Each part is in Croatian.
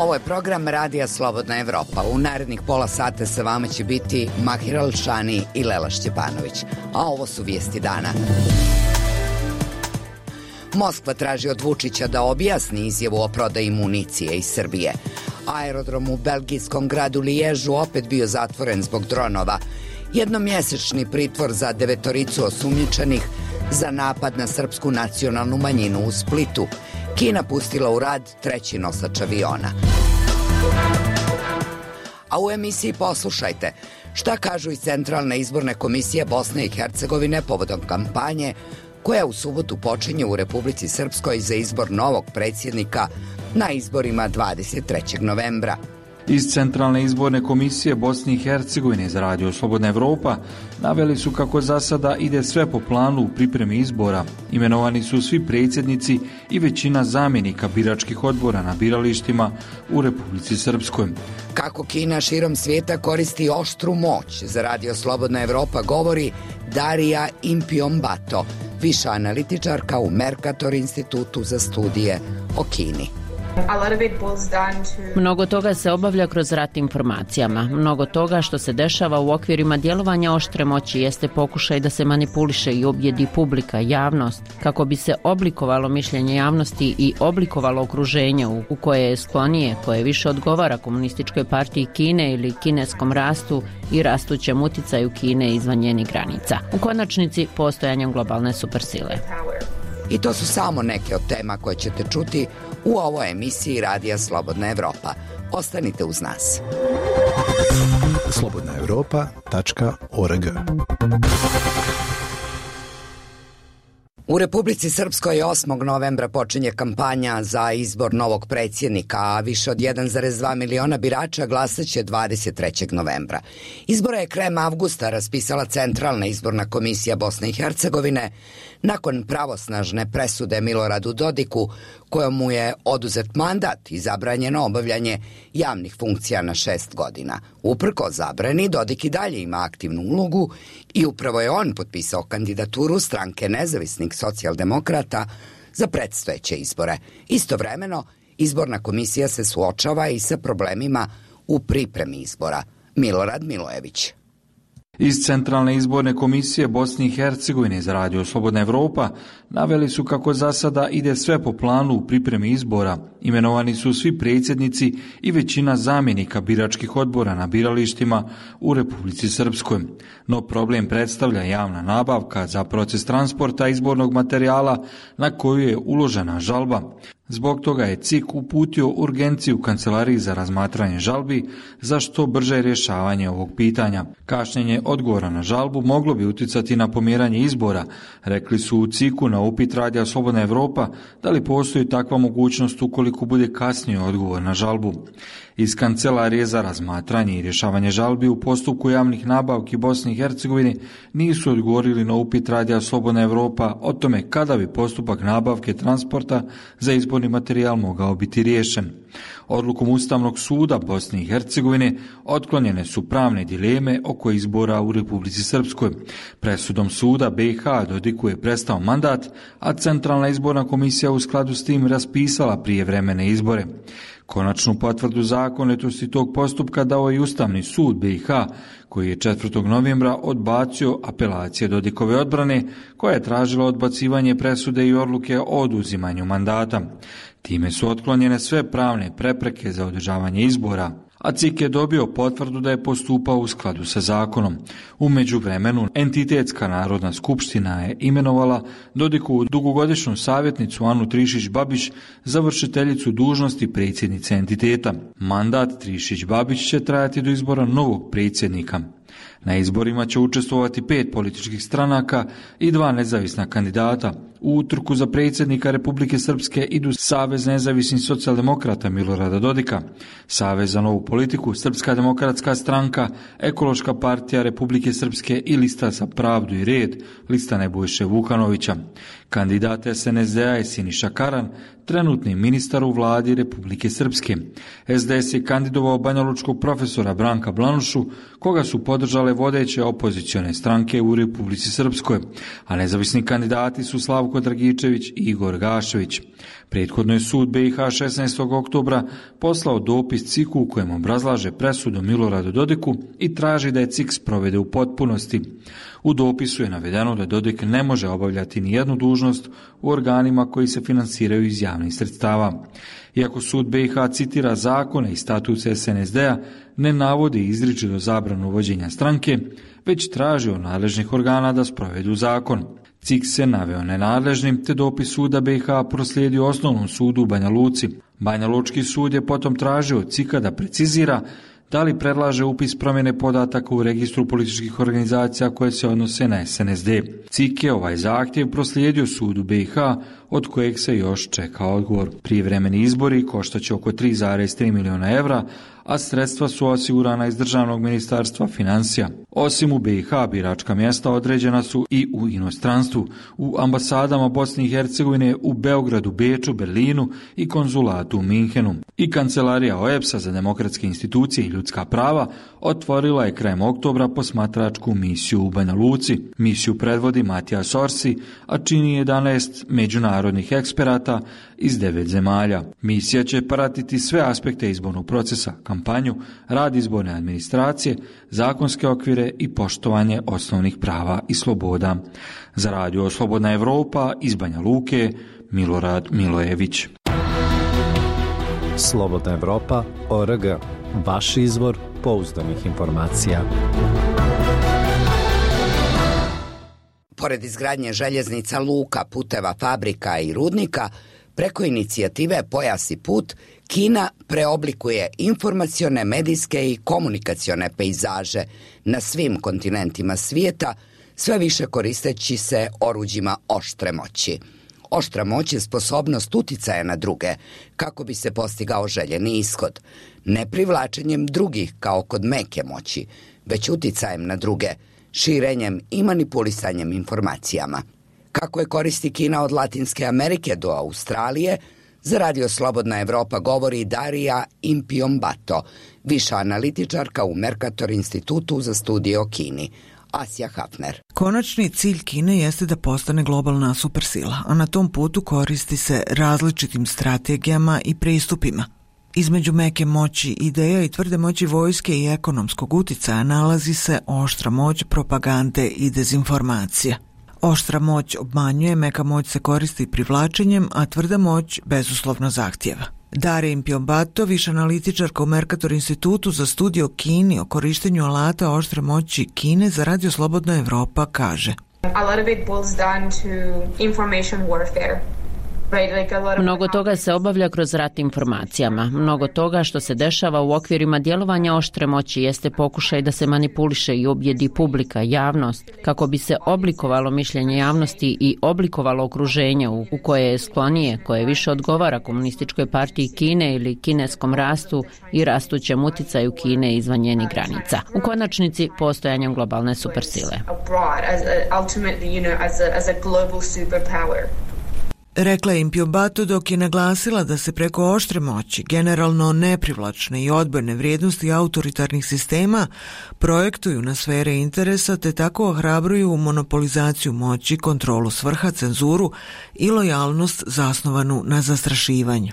Ovo je program Radija Slobodna Evropa. U narednih pola sata sa vama će biti Mahir Alšani i Lela Šćepanović. A ovo su vijesti dana. Moskva traži od Vučića da objasni izjavu o prodaji municije iz Srbije. Aerodrom u belgijskom gradu Liježu opet bio zatvoren zbog dronova. Jednomjesečni pritvor za 9 osumnjičenih za napad na srpsku nacionalnu manjinu u Splitu. Kina pustila u rad 3. nosač aviona. A u emisiji poslušajte šta kažu iz Centralne izborne komisije Bosne i Hercegovine povodom kampanje koja u subotu počinje u Republici Srpskoj za izbor novog predsjednika na izborima 23. novembra. Iz Centralne izborne komisije Bosne i Hercegovine za Radio Slobodna Evropa naveli su kako za sada ide sve po planu u pripremi izbora. Imenovani su svi predsjednici i većina zamjenika biračkih odbora na biralištima u Republici Srpskoj. Kako Kina širom svijeta koristi oštru moć, za Radio Slobodna Evropa govori Darija Impiombato, viša analitičarka u Mercator institutu za studije o Kini. Mnogo toga se obavlja kroz rat informacijama. Mnogo toga što se dešava u okvirima djelovanja oštre moći jeste pokušaj da se manipuliše i objedi publika, javnost, kako bi se oblikovalo mišljenje javnosti i oblikovalo okruženje u koje je sklonije, koje više odgovara Komunističkoj partiji Kine ili kineskom rastu i rastućem uticaju Kine izvan njenih granica. U konačnici postojanjem globalne supersile. I to su samo neke od tema koje ćete čuti u ovoj emisiji Radija Slobodna Evropa. Ostanite uz nas. slobodnaevropa.org. U Republici Srpskoj 8. novembra počinje kampanja za izbor novog predsjednika, a više od 1,2 miliona birača glasaće 23. novembra. Izbore je krajem avgusta raspisala Centralna izborna komisija Bosne i Hercegovine nakon pravosnažne presude Miloradu Dodiku, kojom mu je oduzet mandat i zabranjeno obavljanje javnih funkcija na 6 godina. Uprko zabrani, Dodik i dalje ima aktivnu ulogu i upravo je on potpisao kandidaturu stranke nezavisnih socijaldemokrata za predstojeće izbore. Istovremeno, izborna komisija se suočava i sa problemima u pripremi izbora. Milorad Milojević. Iz Centralne izborne komisije Bosne i Hercegovine za Radio Slobodna Evropa naveli su kako za sada ide sve po planu u pripremi izbora. Imenovani su svi predsjednici i većina zamjenika biračkih odbora na biralištima u Republici Srpskoj. No problem predstavlja javna nabavka za proces transporta izbornog materijala na koju je uložena žalba. Zbog toga je CIK uputio urgenciju Kancelariji za razmatranje žalbi za što brže rješavanje ovog pitanja. Kašnjenje odgovora na žalbu moglo bi utjecati na pomjeranje izbora, rekli su u CIK-u na upit Radija Slobodna Evropa da li postoji takva mogućnost ukoliko bude kasnio odgovor na žalbu. Iz Kancelarije za razmatranje i rješavanje žalbi u postupku javnih nabavki Bosne i Hercegovine nisu odgovorili na upit Radija Slobodna Evropa o tome kada bi postupak nabavke transporta za izborni materijal mogao biti riješen. Odlukom Ustavnog suda Bosne i Hercegovine otklonjene su pravne dileme oko izbora u Republici Srpskoj. Presudom suda BiH Dodiku je prestao mandat, a Centralna izborna komisija u skladu s tim raspisala prijevremene izbore. Konačnu potvrdu zakonitosti tog postupka dao je Ustavni sud BiH, koji je 4. novembra odbacio apelacije Dodikove odbrane, koja je tražila odbacivanje presude i odluke o oduzimanju mandata. Time su otklonjene sve pravne prepreke za održavanje izbora, a CIK je dobio potvrdu da je postupao u skladu sa zakonom. U međuvremenu, Entitetska narodna skupština je imenovala Dodikovu dugogodišnju savjetnicu Anu Trišić-Babić za vršiteljicu dužnosti predsjednice entiteta. Mandat Trišić-Babić će trajati do izbora novog predsjednika. Na izborima će učestvovati 5 političkih stranaka i 2 nezavisna kandidata. U utrku za predsjednika Republike Srpske idu Savez nezavisnih socijaldemokrata Milorada Dodika, Savez za novu politiku, Srpska demokratska stranka, Ekološka partija Republike Srpske i Lista za pravdu i red, lista Nebojše Vukanovića. Kandidat SNSD-a je Siniša Karan, trenutni ministar u vladi Republike Srpske. SDS je kandidovao banjalučkog profesora Branka Blanušu, koga su podržale vodeće opozicione stranke u Republici Srpskoj, a nezavisni kandidati su Slavko Dragičević i Igor Gašević. Prethodno je sud BiH 16. oktobra poslao dopis CIK-u u kojem obrazlaže presudu Miloradu Dodiku i traži da je CIK sprovede u potpunosti. U dopisu je navedeno da Dodik ne može obavljati nijednu dužnost u organima koji se finansiraju iz javnih sredstava. Iako sud BiH citira zakone i statut SNSD-a, ne navodi izričito zabranu vođenja stranke, već traži od nadležnih organa da sprovedu zakon. CIK se naveo nenadležnim, te dopis suda BiH proslijedio osnovnom sudu u Banja Luci. Banja Lučki sud je potom tražio od CIK-a da precizira da li predlaže upis promjene podataka u registru političkih organizacija koje se odnose na SNSD. CIK je ovaj zahtjev proslijedio sudu BiH, od kojeg se još čeka odgovor. Prijevremeni izbori koštaće oko 3,3 miliona evra, a sredstva su osigurana iz Državnog ministarstva financija. Osim u BiH, biračka mjesta određena su i u inostranstvu, u ambasadama Bosne i Hercegovine u Beogradu, Beču, Berlinu i konzulatu u Minhenu. I kancelarija OEBS-a za demokratske institucije i ljudska prava otvorila je krajem oktobra posmatračku misiju u Banja Luci. Misiju predvodi Matija Sorsi, a čini 11 međunarodnih eksperata iz 9 zemalja. Misija će pratiti sve aspekte izbornog procesa, kampanju, rad izborne administracije, zakonske okvire i poštovanje osnovnih prava i sloboda. Za radio Slobodna Evropa iz Banja Luke, Milorad Milojević. Slobodna Evropa.org. Vaš izvor pouzdanih informacija. Pored izgradnje željeznica, luka, puteva, fabrika i rudnika, preko inicijative Pojas i put, Kina preoblikuje informacione, medijske i komunikacione pejzaže na svim kontinentima svijeta, sve više koristeći se oruđima oštre moći. Oštra moć je sposobnost uticaja na druge, kako bi se postigao željeni ishod. Ne privlačenjem drugih kao kod meke moći, već uticajem na druge, širenjem i manipulisanjem informacijama. Kako je koristi Kina od Latinske Amerike do Australije, za radio Slobodna Evropa govori Darija Impiombato, viša analitičarka u Mercator institutu za studije o Kini. Asja Hafner. Konačni cilj Kine jeste da postane globalna supersila, a na tom putu koristi se različitim strategijama i pristupima. Između meke moći ideja i tvrde moći vojske i ekonomskog uticaja nalazi se oštra moć propagande i dezinformacija. Oštra moć obmanjuje, meka moć se koristi privlačenjem, a tvrda moć bezuslovno zahtjeva. Darija Impiombato, viša analitičarka u Mercator institutu za studije o Kini o korištenju alata oštre moći Kine za radio Slobodna Evropa, kaže: A lot of it boils down to information warfare. Mnogo toga se obavlja kroz rat informacijama. Mnogo toga što se dešava u okvirima djelovanja oštre moći jeste pokušaj da se manipuliše i objedi publika, javnost, kako bi se oblikovalo mišljenje javnosti i oblikovalo okruženje u koje je sklonije, koje više odgovara Komunističkoj partiji Kine ili kineskom rastu i rastućem uticaju Kine izvan njenih granica. U konačnici postojanjem globalne supersile. Rekla je Impiombato dok je naglasila da se preko oštre moći, generalno neprivlačne i odbojne vrijednosti autoritarnih sistema projektuju na sfere interesa te tako ohrabruju monopolizaciju moći, kontrolu svrha, cenzuru i lojalnost zasnovanu na zastrašivanju.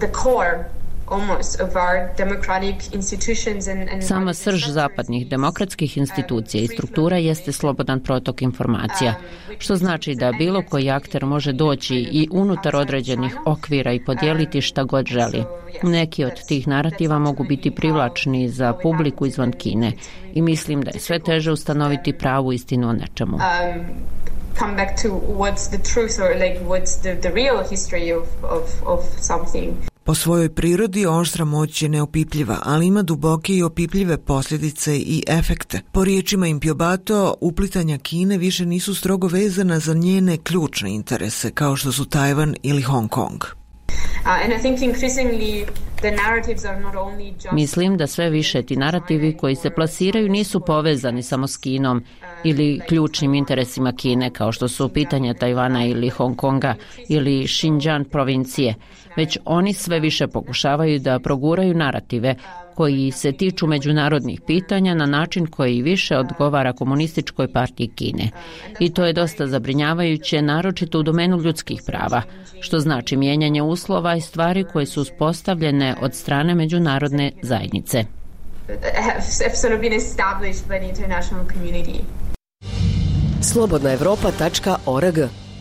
Sama srž zapadnih demokratskih institucija i struktura jeste slobodan protok informacija, što znači da bilo koji akter može doći i unutar određenih okvira i podijeliti šta god želi. Neki od tih narativa mogu biti privlačni za publiku izvan Kine i mislim da je sve teže ustanoviti pravu istinu o nečemu. Come back to what's the truth or like what's the real history of something. Po svojoj prirodi oštra moć je neopipljiva, ali ima duboke i opipljive posljedice i efekte. Po riječima Impiombato, uplitanja Kine više nisu strogo vezana za njene ključne interese, kao što su Tajvan ili Hong Kong. And I think increasingly the narratives are not only just... Mislim da sve više ti narativi koji se plasiraju nisu povezani samo s Kinom ili ključnim interesima Kine, kao što su pitanja Tajvana ili Hong Konga ili Xinjiang provincije, već oni sve više pokušavaju da proguraju narative koji se tiču međunarodnih pitanja na način koji više odgovara Komunističkoj partiji Kine. I to je dosta zabrinjavajuće, naročito u domenu ljudskih prava, što znači mijenjanje uslova i stvari koje su uspostavljene od strane međunarodne zajednice. Slobodnaevropa.org.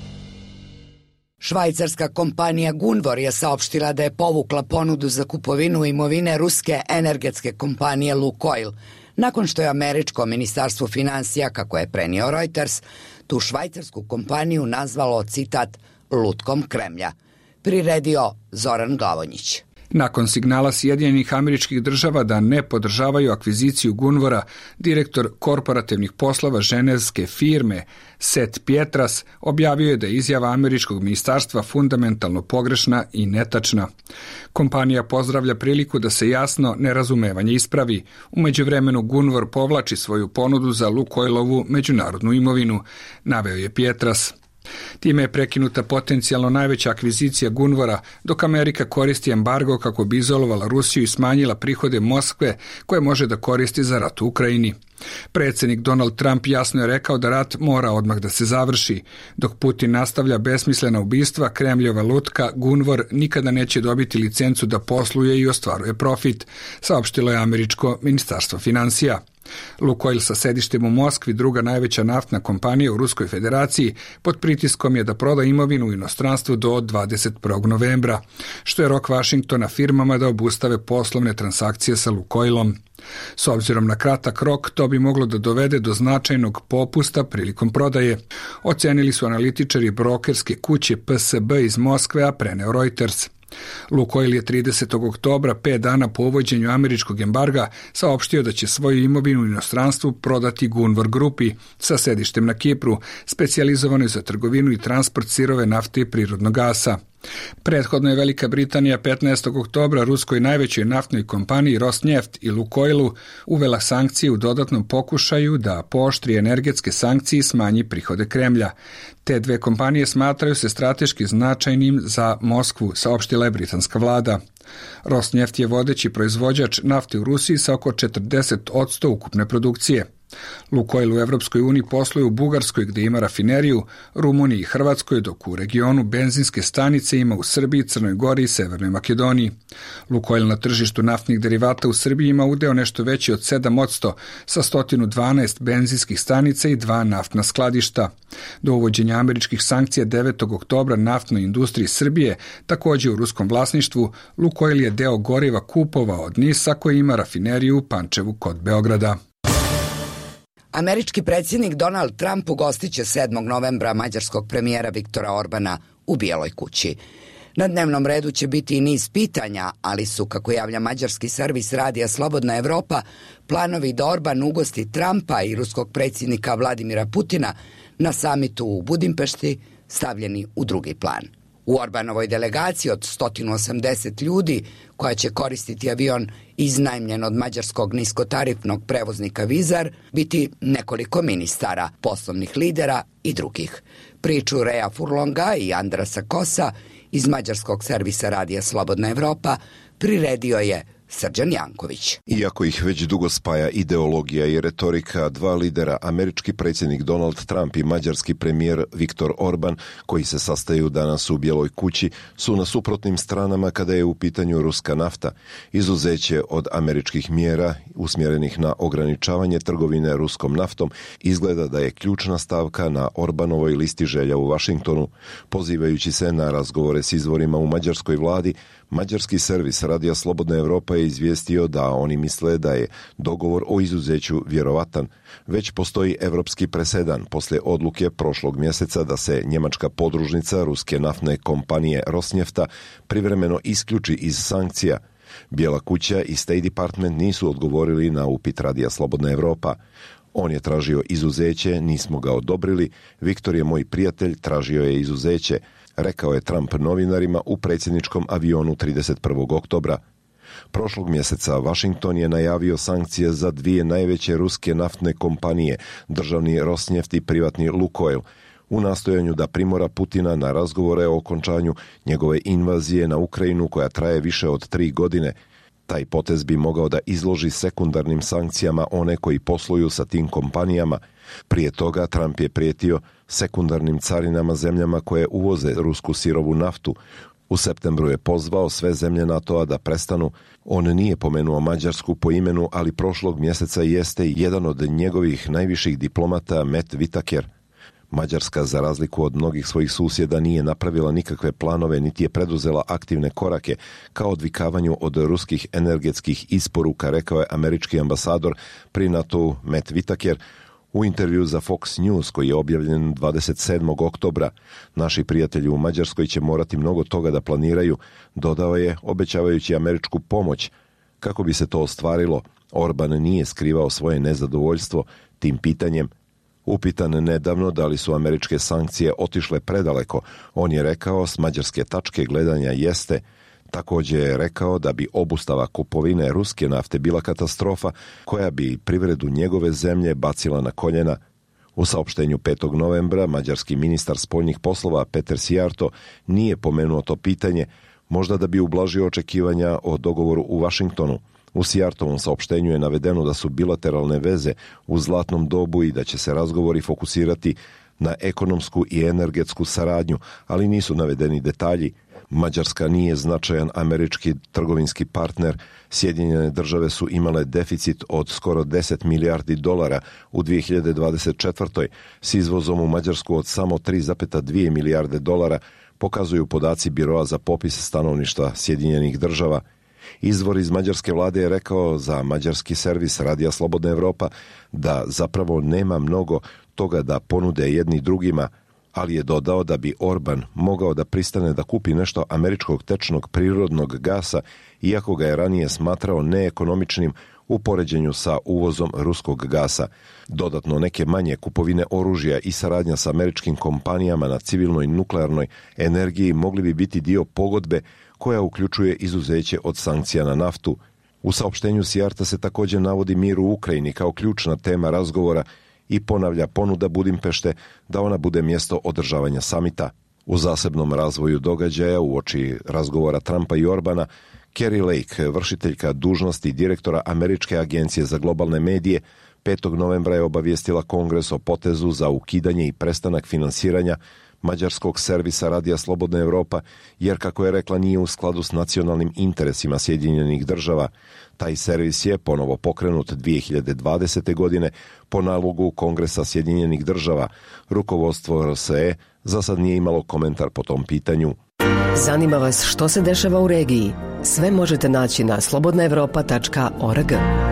Švajcarska kompanija Gunvor je saopštila da je povukla ponudu za kupovinu imovine ruske energetske kompanije Lukoil, nakon što je američko ministarstvo finansija, kako je prenio Reuters, tu švajcarsku kompaniju nazvalo, citat, lutkom Kremlja. Priredio Zoran Glavonjić. Nakon signala Sjedinjenih Američkih Država da ne podržavaju akviziciju Gunvora, direktor korporativnih poslova ženevske firme Seth Pietras objavio je da je izjava američkog ministarstva fundamentalno pogrešna i netačna. Kompanija pozdravlja priliku da se jasno nerazumevanje ispravi. U međuvremenu Gunvor povlači svoju ponudu za Lukoilovu međunarodnu imovinu, naveo je Pietras. Time je prekinuta potencijalno najveća akvizicija Gunvora, dok Amerika koristi embargo kako bi izolovala Rusiju i smanjila prihode Moskve koje može da koristi za rat u Ukrajini. Predsjednik Donald Trump jasno je rekao da rat mora odmah da se završi. Dok Putin nastavlja besmislena ubistva, Kremljova lutka Gunvor nikada neće dobiti licencu da posluje i ostvaruje profit, saopštilo je američko ministarstvo finansija. Lukoil sa sedištem u Moskvi, druga najveća naftna kompanija u Ruskoj federaciji, pod pritiskom je da proda imovinu u inostranstvu do 21. novembra, što je rok Vašingtona firmama da obustave poslovne transakcije sa Lukoilom. S obzirom na kratak rok, to bi moglo da dovede do značajnog popusta prilikom prodaje, ocenili su analitičari brokerske kuće PSB iz Moskve, a preneo Reuters. Lukoil je 30. oktobra, 5 dana po uvođenju američkog embarga, saopštio da će svoju imovinu u inostranstvu prodati Gunvor grupi sa sedištem na Kipru, specijalizovanoj za trgovinu i transport sirove nafte i prirodnog gasa. Prethodno je Velika Britanija 15. oktobra ruskoj najvećoj naftnoj kompaniji Rosneft i Lukoilu uvela sankcije u dodatnom pokušaju da pooštri energetske sankcije i smanji prihode Kremlja. Te dve kompanije smatraju se strateški značajnim za Moskvu, saopštila je britanska vlada. Rosneft je vodeći proizvođač nafte u Rusiji sa oko 40% ukupne produkcije. Lukoil u Evropskoj uniji posluje u Bugarskoj gdje ima rafineriju, Rumuniji i Hrvatskoj, dok u regionu benzinske stanice ima u Srbiji, Crnoj Gori i Severnoj Makedoniji. Lukoil na tržištu naftnih derivata u Srbiji ima udeo nešto veći od 7% sa 112 benzinskih stanica i 2 naftna skladišta. Do uvođenja američkih sankcija 9. oktobra naftnoj industriji Srbije, također u ruskom vlasništvu, Lukoil je deo goriva kupovao od NIS-a koji ima rafineriju u Pančevu kod Beograda. Američki predsjednik Donald Trump ugostiće 7. novembra mađarskog premijera Viktora Orbana u Bijeloj kući. Na dnevnom redu će biti i niz pitanja, ali su, kako javlja mađarski servis radija Slobodna Evropa, planovi da Orban ugosti Trumpa i ruskog predsjednika Vladimira Putina na samitu u Budimpešti stavljeni u drugi plan. U Orbanovoj delegaciji od 180 ljudi, koja će koristiti avion iznajmljen od mađarskog niskotarifnog prevoznika Vizar, biti nekoliko ministara, poslovnih lidera i drugih. Priču Reja Furlonga i Andrasa Kosa iz mađarskog servisa radija Slobodna Evropa priredio je Srđan Janković. Iako ih već dugo spaja ideologija i retorika dva lidera, američki predsjednik Donald Trump i mađarski premijer Viktor Orban, koji se sastaju danas u Bijeloj kući, su na suprotnim stranama kada je u pitanju ruska nafta. Izuzeće od američkih mjera usmjerenih na ograničavanje trgovine ruskom naftom izgleda da je ključna stavka na Orbanovoj listi želja u Vašingtonu. Pozivajući se na razgovore s izvorima u mađarskoj vladi, mađarski servis radija Slobodna Evropa je izvijestio da oni misle da je dogovor o izuzeću vjerovatan. Već postoji evropski presedan poslije odluke prošlog mjeseca da se njemačka podružnica ruske naftne kompanije Rosnefta privremeno isključi iz sankcija. Bijela kuća i State Department nisu odgovorili na upit radija Slobodna Evropa. On je tražio izuzeće, nismo ga odobrili, Viktor je moj prijatelj, tražio je izuzeće, rekao je Trump novinarima u predsjedničkom avionu 31. oktobra. Prošlog mjeseca Washington je najavio sankcije za dvije najveće ruske naftne kompanije, državni Rosneft i privatni Lukoil, u nastojanju da primora Putina na razgovore o okončanju njegove invazije na Ukrajinu koja traje više od 3 godine. Taj potez bi mogao da izloži sekundarnim sankcijama one koji posluju sa tim kompanijama. Prije toga Trump je prijetio sekundarnim carinama zemljama koje uvoze rusku sirovu naftu. U septembru je pozvao sve zemlje NATO-a da prestanu. On nije pomenuo Mađarsku po imenu, ali prošlog mjeseca jeste jedan od njegovih najviših diplomata, Met Vitaker. Mađarska, za razliku od mnogih svojih susjeda, nije napravila nikakve planove niti je preduzela aktivne korake kao odvikavanju od ruskih energetskih isporuka, rekao je američki ambasador pri NATO-u Met Vitaker u intervju za Fox News koji je objavljen 27. oktobra. Naši prijatelji u Mađarskoj će morati mnogo toga da planiraju, dodao je, obećavajući američku pomoć. Kako bi se to ostvarilo, Orban nije skrivao svoje nezadovoljstvo tim pitanjem. Upitan nedavno da li su američke sankcije otišle predaleko, on je rekao s mađarske tačke gledanja jeste. Također je rekao da bi obustava kupovine ruske nafte bila katastrofa koja bi privredu njegove zemlje bacila na koljena. U saopštenju 5. novembra mađarski ministar spoljnih poslova Peter Sijarto nije pomenuo to pitanje, možda da bi ublažio očekivanja o dogovoru u Washingtonu. U Sijartovom saopštenju je navedeno da su bilateralne veze u zlatnom dobu i da će se razgovori fokusirati na ekonomsku i energetsku saradnju, ali nisu navedeni detalji. Mađarska nije značajan američki trgovinski partner. Sjedinjene države su imale deficit od skoro 10 milijardi dolara u 2024. s izvozom u Mađarsku od samo 3,2 milijarde dolara, pokazuju podaci Biroa za popis stanovništva Sjedinjenih država. Izvor iz mađarske vlade je rekao za mađarski servis Radija Slobodna Evropa da zapravo nema mnogo toga da ponude jedni drugima, ali je dodao da bi Orban mogao da pristane da kupi nešto američkog tečnog prirodnog gasa, iako ga je ranije smatrao neekonomičnim u poređenju sa uvozom ruskog gasa. Dodatno, neke manje kupovine oružja i saradnja sa američkim kompanijama na civilnoj nuklearnoj energiji mogli bi biti dio pogodbe koja uključuje izuzeće od sankcija na naftu. U saopštenju Sijarta se također navodi mir u Ukrajini kao ključna tema razgovora i ponavlja ponuda Budimpešte da ona bude mjesto održavanja samita. U zasebnom razvoju događaja uoči razgovora Trumpa i Orbana, Kari Lake, vršiteljka dužnosti direktora Američke agencije za globalne medije, 5. novembra je obavijestila Kongres o potezu za ukidanje i prestanak finansiranja mađarskog servisa Radija Slobodna Evropa, jer, kako je rekla, nije u skladu s nacionalnim interesima Sjedinjenih država. Taj servis je ponovo pokrenut 2020. godine po nalogu Kongresa Sjedinjenih država. Rukovodstvo RSE za sad nije imalo komentar po tom pitanju. Zanima vas što se dešava u regiji? Sve možete naći na slobodnaevropa.org.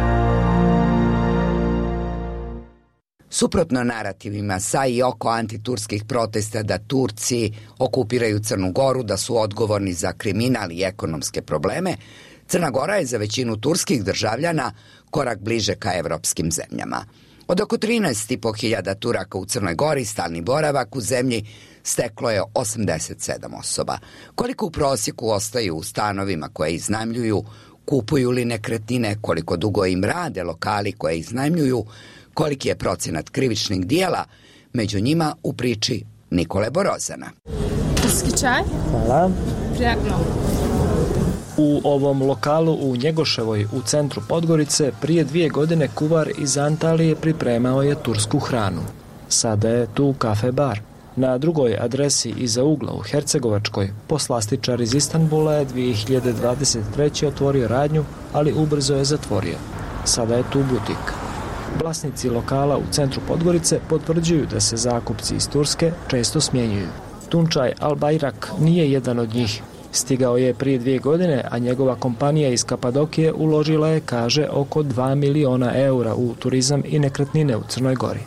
Suprotno narativima sa i oko antiturskih protesta da Turci okupiraju Crnu Goru, da su odgovorni za kriminal i ekonomske probleme, Crna Gora je za većinu turskih državljana korak bliže ka evropskim zemljama. Od oko 13.500 Turaka u Crnoj Gori stalni boravak u zemlji steklo je 87 osoba. Koliko u prosjeku ostaju u stanovima koje iznajmljuju, kupuju li nekretnine, koliko dugo im rade lokali koje iznajmljuju, koliki je procenat krivičnih dijela, među njima u priči Nikole Borozana. Turski čaj? Hvala. Prijatno. U ovom lokalu u Njegoševoj u centru Podgorice prije 2 godine kuvar iz Antalije pripremao je tursku hranu. Sada je tu kafe bar. Na drugoj adresi iza ugla u Hercegovačkoj poslastičar iz Istanbula je 2023. otvorio radnju, ali ubrzo je zatvorio. Sada je tu butik. Vlasnici lokala u centru Podgorice potvrđuju da se zakupci iz Turske često smjenjuju. Tunčaj Al-Bajrak nije jedan od njih. Stigao je prije 2 godine, a njegova kompanija iz Kapadokije uložila je, kaže, oko 2 miliona eura u turizam i nekretnine u Crnoj Gori.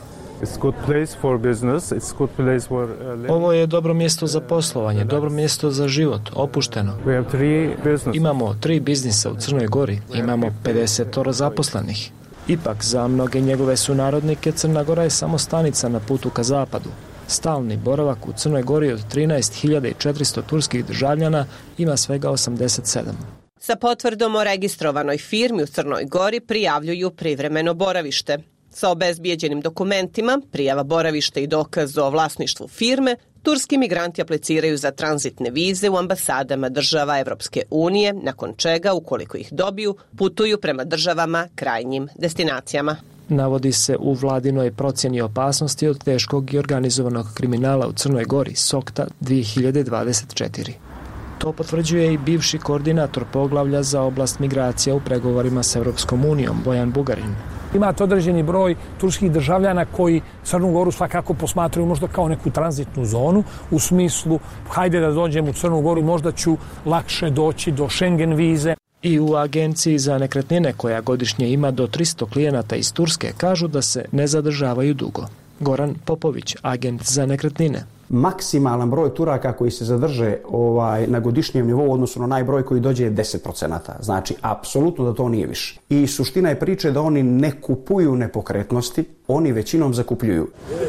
Ovo je dobro mjesto za poslovanje, dobro mjesto za život, opušteno. Imamo 3 biznisa u Crnoj Gori, imamo 50 zaposlenih. Ipak, za mnoge njegove sunarodnike Crna Gora je samo stanica na putu ka zapadu. Stalni boravak u Crnoj Gori od 13.400 turskih državljana ima svega 87. Sa potvrdom o registrovanoj firmi u Crnoj Gori prijavljuju privremeno boravište. Sa obezbijeđenim dokumentima, prijava boravište i dokaz o vlasništvu firme, turski migranti apliciraju za tranzitne vize u ambasadama država Evropske unije, nakon čega, ukoliko ih dobiju, putuju prema državama krajnjim destinacijama. Navodi se u vladinoj procjeni opasnosti od teškog i organizovanog kriminala u Crnoj Gori, SOKTA 2024. To potvrđuje i bivši koordinator poglavlja za oblast migracija u pregovorima s Evropskom unijom, Bojan Bugarin. Imate određeni broj turskih državljana koji Crnu Goru svakako posmatraju možda kao neku tranzitnu zonu, u smislu hajde da dođem u Crnu Goru, možda ću lakše doći do Schengen vize. I u Agenciji za nekretnine, koja godišnje ima do 300 klijenata iz Turske, kažu da se ne zadržavaju dugo. Goran Popović, agent za nekretnine. Maksimalan broj Turaka koji se zadrže na godišnjem nivou, odnosno na najbroj koji dođe je 10%. Znači, apsolutno da to nije više. I suština je priče da oni ne kupuju nepokretnosti, oni većinom zakupljuju.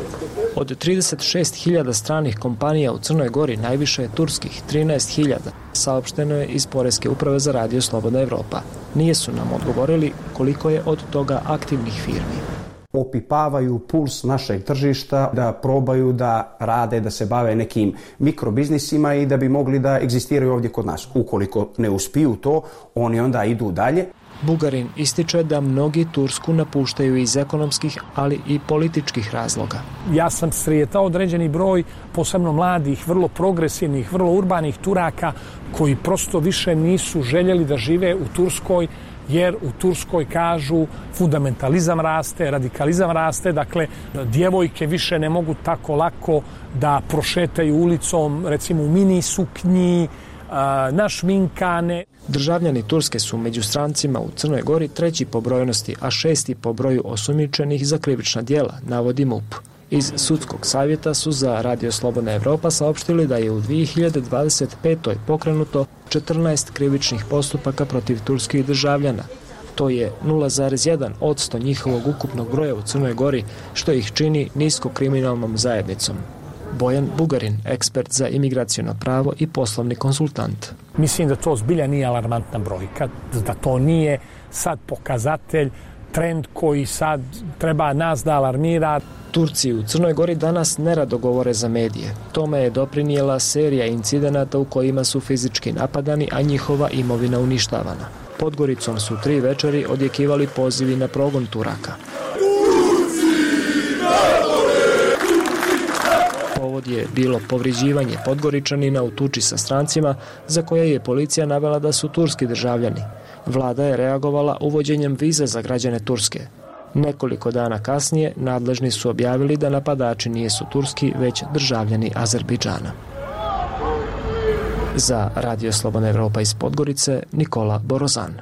Od 36.000 stranih kompanija u Crnoj Gori najviše je turskih, 13.000, saopšteno je iz Poreske uprave za Radio Slobodna Evropa. Nije su nam odgovorili koliko je od toga aktivnih firmi. Opipavaju puls našeg tržišta, da probaju da rade, da se bave nekim mikrobiznisima i da bi mogli da egzistiraju ovdje kod nas. Ukoliko ne uspiju to, oni onda idu dalje. Bugarin ističe da mnogi Tursku napuštaju iz ekonomskih, ali i političkih razloga. Ja sam sretao određeni broj, posebno mladih, vrlo progresivnih, vrlo urbanih Turaka koji prosto više nisu željeli da žive u Turskoj, jer u Turskoj kažu fundamentalizam raste, radikalizam raste, dakle djevojke više ne mogu tako lako da prošetaju ulicom, recimo u mini suknji, našminkane. Državljani Turske su među strancima u Crnoj Gori 3. po brojnosti, a 6. po broju osumnjičenih za krivična djela, navodi MUP. Iz Sudskog savjeta su za Radio Slobodna Evropa saopštili da je u 2025. pokrenuto 14 krivičnih postupaka protiv turskih državljana. To je 0,1% njihovog ukupnog broja u Crnoj Gori, što ih čini niskokriminalnom zajednicom. Bojan Bugarin, ekspert za imigraciono pravo i poslovni konsultant. Mislim da to zbilja nije alarmantna brojka, da to nije sad pokazatelj, trend koji sad treba nas da alarmira. Turci u Crnoj Gori danas nerado govore za medije. Tome je doprinijela serija incidenata u kojima su fizički napadani, a njihova imovina uništavana. Podgoricom su 3 večeri odjekivali pozivi na progon Turaka. Povod je bilo povrijeđivanje Podgoričanina u tuči sa strancima, za koje je policija navela da su turski državljani. Vlada je reagovala uvođenjem vize za građane Turske. Nekoliko dana kasnije nadležni su objavili da napadači nisu turski, već državljani Azerbejdžana. Za Radio Slobodna Evropa iz Podgorice, Nikola Borozan.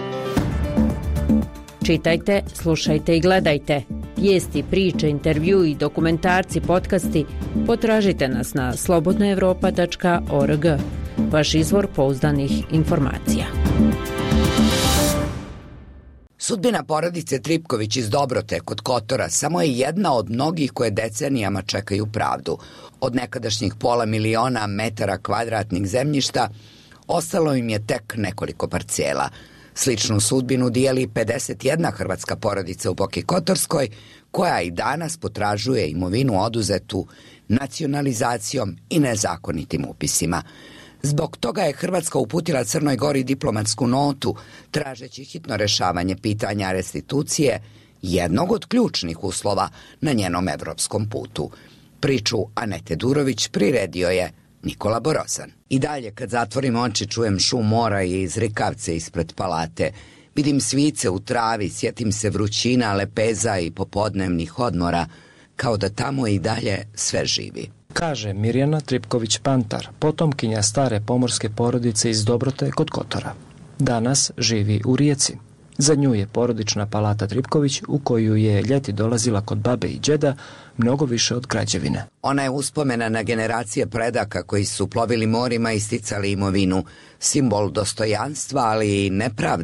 Čitajte, slušajte i gledajte. Vijesti, priče, intervju i dokumentarci, podcasti potražite nas na slobodnaevropa.org. Vaš izvor pouzdanih informacija. Sudbina porodice Tripković iz Dobrote kod Kotora samo je jedna od mnogih koje decenijama čekaju pravdu. Od nekadašnjih 500.000 metara kvadratnih zemljišta ostalo im je tek nekoliko parcela. Sličnu sudbinu dijeli 51 hrvatska porodica u Boki Kotorskoj, koja i danas potražuje imovinu oduzetu nacionalizacijom i nezakonitim upisima. Zbog toga je Hrvatska uputila Crnoj Gori diplomatsku notu, tražeći hitno rešavanje pitanja restitucije, jednog od ključnih uslova na njenom evropskom putu. Priču Anete Durović priredio je Nikola Borozan. I dalje, kad zatvorim oči, čujem šum mora i izrikavce ispred palate. Vidim svice u travi, sjetim se vrućina, lepeza i popodnevnih odmora, kao da tamo i dalje sve živi. Kaže Mirjana Tripković-Pantar, potomkinja stare pomorske porodice iz Dobrote kod Kotora. Danas živi u Rijeci. Za nju je porodična palata Tripković, u koju je ljeti dolazila kod babe i đeda, mnogo više od građevine. Ona je uspomena na generacije predaka koji su plovili morima i sticali imovinu, simbol dostojanstva, ali i nepravde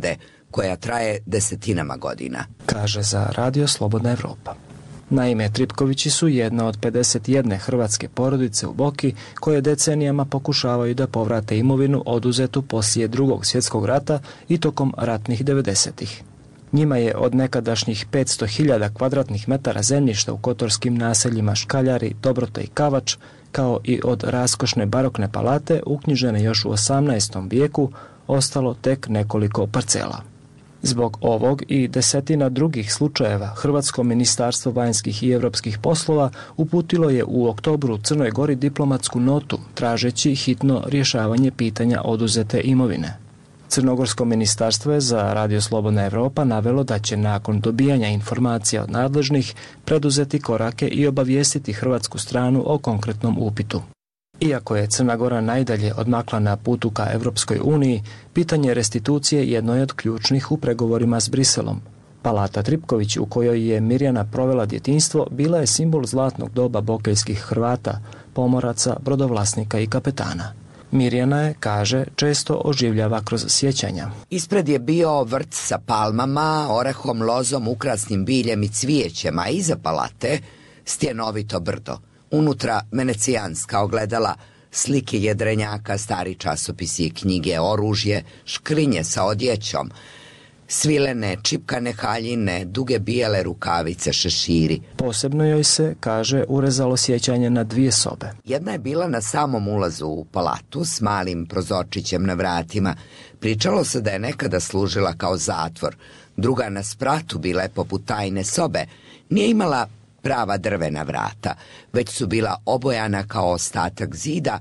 koja traje desetinama godina. Kaže za Radio Slobodna Evropa. Naime, Tripkovići su jedna od 51 hrvatske porodice u Boki koje decenijama pokušavaju da povrate imovinu oduzetu poslije Drugog svjetskog rata i tokom ratnih 90-ih. Njima je od nekadašnjih 500.000 kvadratnih metara zemljišta u kotorskim naseljima Škaljari, Dobrota i Kavač, kao i od raskošne barokne palate uknjižene još u 18. vijeku, ostalo tek nekoliko parcela. Zbog ovog i desetina drugih slučajeva, Hrvatsko ministarstvo vanjskih i europskih poslova uputilo je u oktobru Crnoj Gori diplomatsku notu tražeći hitno rješavanje pitanja oduzete imovine. Crnogorsko ministarstvo je za Radio Slobodna Evropa navelo da će nakon dobijanja informacija od nadležnih preduzeti korake i obavijestiti hrvatsku stranu o konkretnom upitu. Iako je Crna Gora najdalje odmakla na putu ka Evropskoj uniji, pitanje restitucije jedno je od ključnih u pregovorima s Briselom. Palata Tripković, u kojoj je Mirjana provela djetinjstvo, bila je simbol zlatnog doba bokeljskih Hrvata, pomoraca, brodovlasnika i kapetana. Mirjana je, kaže, često oživljava kroz sjećanja. Ispred je bio vrt sa palmama, orehom, lozom, ukrasnim biljem i cvijećem, a iza palate stjenovito brdo. Unutra venecijanska ogledala, slike jedrenjaka, stari časopisi i knjige, oružje, škrinje sa odjećom, svilene, čipkane haljine, duge bijele rukavice, šeširi. Posebno joj se, kaže, urezalo sjećanje na dvije sobe. Jedna je bila na samom ulazu u palatu s malim prozorčićem na vratima. Pričalo se da je nekada služila kao zatvor. Druga na spratu bila je poput tajne sobe. Nije imala prava drvena vrata, već su bila obojana kao ostatak zida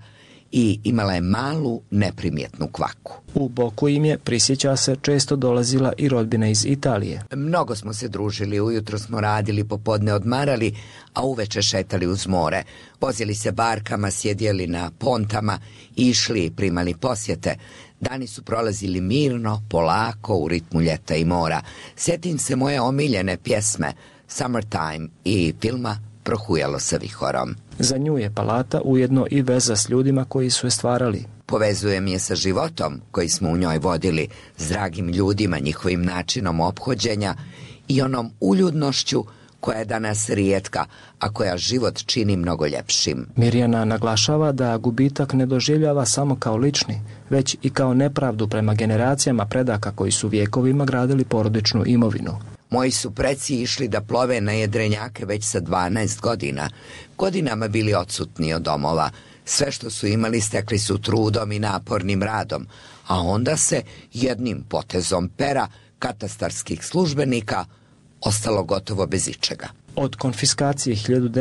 i imala je malu, neprimjetnu kvaku. U Boku im je, prisjeća se, često dolazila i rodbina iz Italije. Mnogo smo se družili, ujutro smo radili, popodne odmarali, a uveče šetali uz more. Vozili se barkama, sjedjeli na pontama, išli i primali posjete. Dani su prolazili mirno, polako, u ritmu ljeta i mora. Sjetim se moje omiljene pjesme Summertime i filma Prohujalo sa vihorom. Za nju je palata ujedno i veza s ljudima koji su je stvarali. Povezujem je sa životom koji smo u njoj vodili, s dragim ljudima, njihovim načinom ophođenja i onom uljudnošću koja je danas rijetka, a koja život čini mnogo ljepšim. Mirjana naglašava da gubitak ne doživljava samo kao lični, već i kao nepravdu prema generacijama predaka koji su vjekovima gradili porodičnu imovinu. Moji su preci išli da plove na jedrenjake već sa 12 godina. Godinama bili odsutni od domova. Sve što su imali stekli su trudom i napornim radom, a onda se jednim potezom pera katastarskih službenika ostalo gotovo bez ičega. Od konfiskacije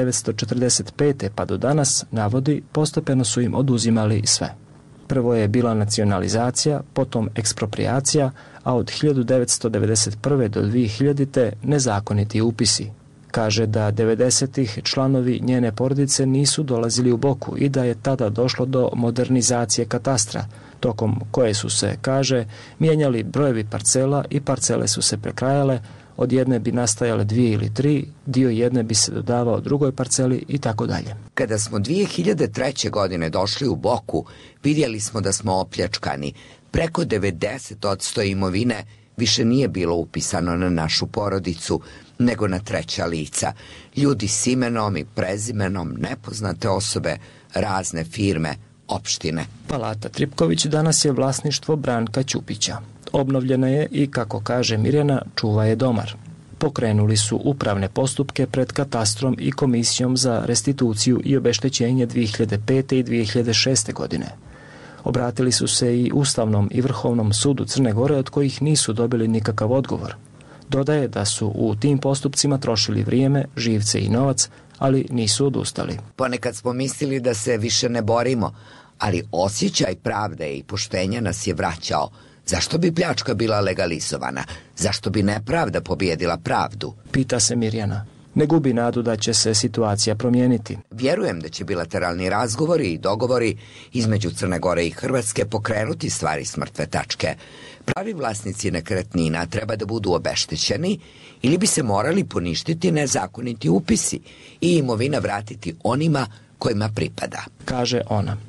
1945. pa do danas, navodi, postepeno su im oduzimali sve. Prvo je bila nacionalizacija, potom ekspropriacija, a od 1991. do 2000. nezakoniti upisi. Kaže da 90-ih članovi njene porodice nisu dolazili u Boku i da je tada došlo do modernizacije katastra, tokom koje su se, kaže, mijenjali brojevi parcela i parcele su se prekrajale, od jedne bi nastajale 2 ili 3, dio jedne bi se dodavao drugoj parceli i tako dalje. Kada smo 2003. godine došli u Boku, vidjeli smo da smo opljačkani. Preko 90% imovine više nije bilo upisano na našu porodicu, nego na treća lica. Ljudi s imenom i prezimenom, nepoznate osobe, razne firme, opštine. Palata Tripković danas je vlasništvo Branka Ćupića. Obnovljena je i, kako kaže Mirjana, čuva je domar. Pokrenuli su upravne postupke pred katastrom i komisijom za restituciju i obeštećenje 2005. i 2006. godine. Obratili su se i Ustavnom i Vrhovnom sudu Crne Gore, od kojih nisu dobili nikakav odgovor. Dodaje da su u tim postupcima trošili vrijeme, živce i novac, ali nisu odustali. Ponekad smo mislili da se više ne borimo, ali osjećaj pravde i poštenja nas je vraćao. Zašto bi pljačka bila legalizovana? Zašto bi nepravda pobijedila pravdu? Pita se Mirjana. Ne gubi nadu da će se situacija promijeniti. Vjerujem da će bilateralni razgovori i dogovori između Crne Gore i Hrvatske pokrenuti stvari s mrtve tačke. Pravi vlasnici nekretnina treba da budu obeštećeni ili bi se morali poništiti nezakoniti upisi i imovina vratiti onima kojima pripada. Kaže ona.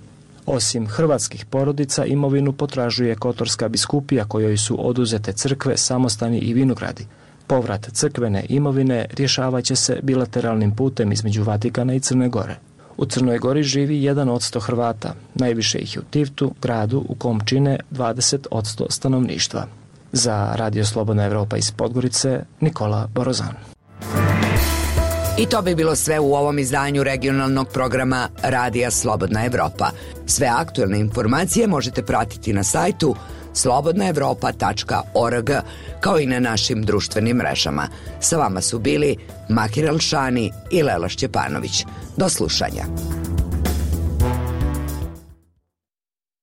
Osim hrvatskih porodica, imovinu potražuje Kotorska biskupija kojoj su oduzete crkve, samostani i vinogradi. Povrat crkvene imovine rješavat će se bilateralnim putem između Vatikana i Crne Gore. U Crnoj Gori živi 1% Hrvata, najviše ih je u Tivtu, gradu u kom čine 20% stanovništva. Za Radio Slobodna Evropa iz Podgorice, Nikola Borozan. I to bi bilo sve u ovom izdanju regionalnog programa Radija Slobodna Evropa. Sve aktuelne informacije možete pratiti na sajtu slobodnaevropa.org kao i na našim društvenim mrežama. Sa vama su bili Mahir Elšani i Lela Šćepanović. Do slušanja.